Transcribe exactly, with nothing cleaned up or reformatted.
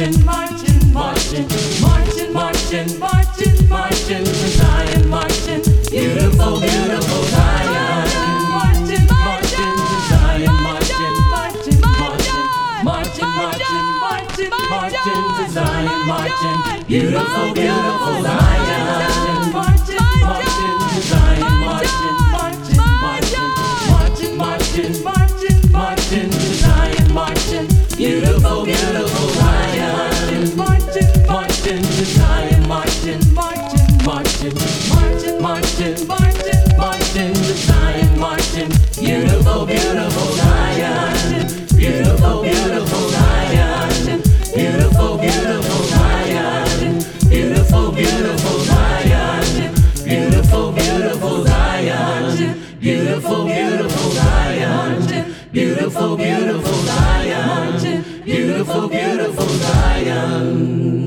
marching, marching, marching, marching, marching, marching, marching to Zion, marching, beautiful, beautiful Zion. Marching, marching to Zion, marching, marching, marching, marching, marching, marching, marching to Zion, marching, beautiful, beautiful Zion. Marching, marching to Zion, marching, marching, marching, marching, marching, marching, marching to Zion, marching, beautiful, beautiful Zion. Marching, marching to Zion, marching, marching, marching, marching, marching, marching, marching to Zion, marching, beautiful, beautiful Zion. Beautiful, beautiful Zion. Beautiful, beautiful Zion. Beautiful, beautiful Zion. Beautiful, beautiful Zion. Beautiful, beautiful Zion. Beautiful, beautiful Zion. Beautiful, beautiful Zion.